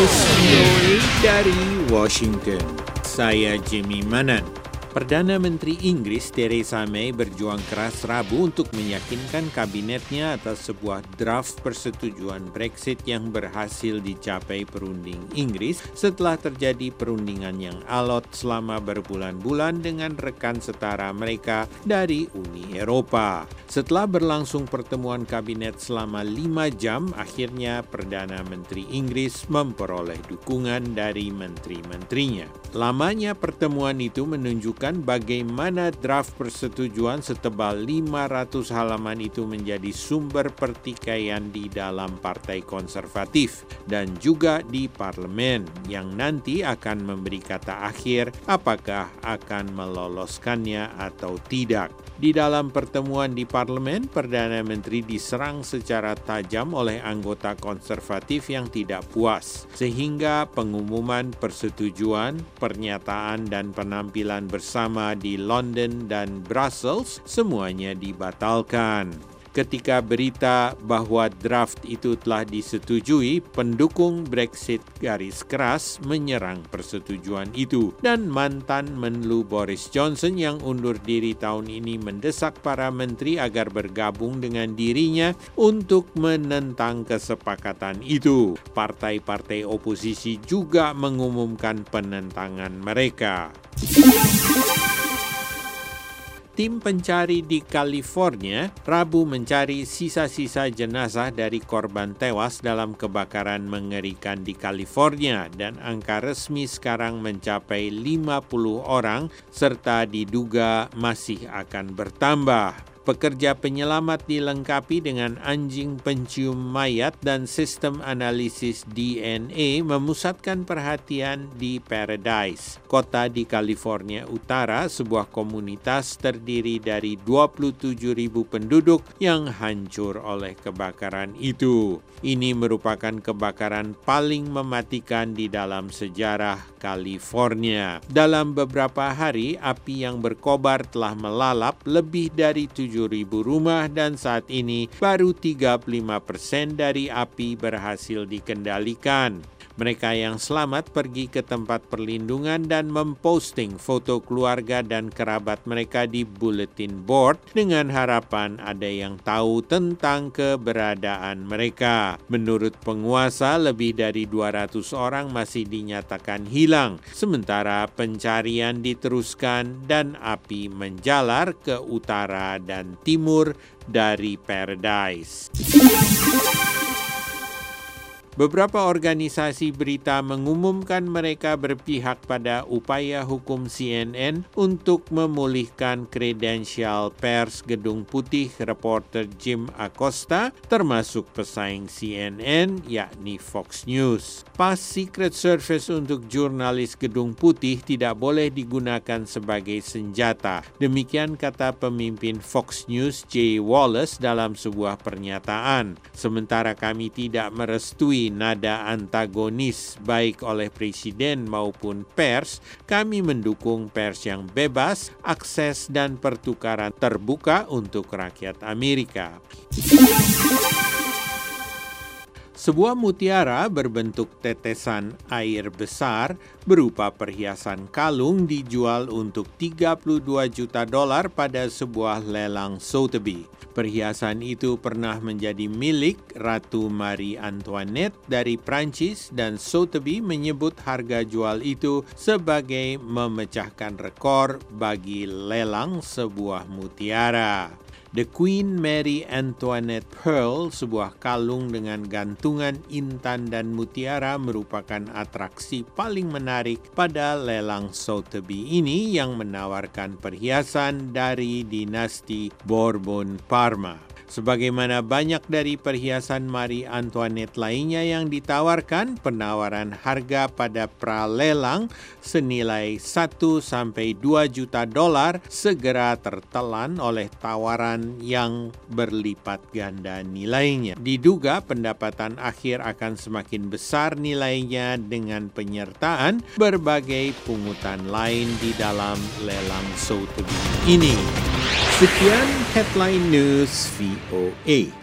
News VOA dari Washington. Saya Jimmy Manan. Perdana Menteri Inggris Theresa May berjuang keras Rabu untuk meyakinkan kabinetnya atas sebuah draft persetujuan Brexit yang berhasil dicapai perunding Inggris setelah terjadi perundingan yang alot selama berbulan-bulan dengan rekan setara mereka dari Uni Eropa. Setelah berlangsung pertemuan kabinet selama 5 jam, akhirnya Perdana Menteri Inggris memperoleh dukungan dari menteri-menterinya. Lamanya pertemuan itu menunjukkan bagaimana draft persetujuan setebal 500 halaman itu menjadi sumber pertikaian di dalam Partai Konservatif dan juga di parlemen yang nanti akan memberi kata akhir apakah akan meloloskannya atau tidak. Di dalam pertemuan di parlemen, Perdana Menteri diserang secara tajam oleh anggota konservatif yang tidak puas, sehingga pengumuman persetujuan, pernyataan dan penampilan bersama di London dan Brussels semuanya dibatalkan. Ketika berita bahwa draft itu telah disetujui, pendukung Brexit garis keras menyerang persetujuan itu. Dan mantan Menlu Boris Johnson yang undur diri tahun ini mendesak para menteri agar bergabung dengan dirinya untuk menentang kesepakatan itu. Partai-partai oposisi juga mengumumkan penentangan mereka. Tim pencari di California Rabu mencari sisa-sisa jenazah dari korban tewas dalam kebakaran mengerikan di California dan angka resmi sekarang mencapai 50 orang serta diduga masih akan bertambah. Pekerja penyelamat dilengkapi dengan anjing pencium mayat dan sistem analisis DNA memusatkan perhatian di Paradise, kota di California Utara, sebuah komunitas terdiri dari 27.000 penduduk yang hancur oleh kebakaran itu. Ini merupakan kebakaran paling mematikan di dalam sejarah California. Dalam beberapa hari, api yang berkobar telah melalap lebih dari 7.000 rumah dan saat ini baru 35% dari api berhasil dikendalikan. Mereka yang selamat pergi ke tempat perlindungan dan memposting foto keluarga dan kerabat mereka di bulletin board dengan harapan ada yang tahu tentang keberadaan mereka. Menurut penguasa, lebih dari 200 orang masih dinyatakan hilang, sementara pencarian diteruskan dan api menjalar ke utara dan timur dari Paradise. Beberapa organisasi berita mengumumkan mereka berpihak pada upaya hukum CNN untuk memulihkan kredensial pers Gedung Putih reporter Jim Acosta, termasuk pesaing CNN yakni Fox News. Pas Secret Service untuk jurnalis Gedung Putih tidak boleh digunakan sebagai senjata. Demikian kata pemimpin Fox News Jay Wallace dalam sebuah pernyataan. Sementara kami tidak merestui nada antagonis baik oleh presiden maupun pers, kami mendukung pers yang bebas, akses dan pertukaran terbuka untuk rakyat Amerika. Sebuah mutiara berbentuk tetesan air besar berupa perhiasan kalung dijual untuk $32 juta pada sebuah lelang Sotheby's. Perhiasan itu pernah menjadi milik Ratu Marie Antoinette dari Prancis dan Sotheby's menyebut harga jual itu sebagai memecahkan rekor bagi lelang sebuah mutiara. The Queen Mary Antoinette Pearl, sebuah kalung dengan gantungan intan dan mutiara, merupakan atraksi paling menarik pada lelang Sotheby's ini yang menawarkan perhiasan dari dinasti Bourbon Parma. Sebagaimana banyak dari perhiasan Marie Antoinette lainnya yang ditawarkan, penawaran harga pada pralelang senilai $1-2 juta segera tertelan oleh tawaran yang berlipat ganda nilainya. Diduga pendapatan akhir akan semakin besar nilainya dengan penyertaan berbagai pungutan lain di dalam lelang Sotheby's ini. Sekian Headline News VOA.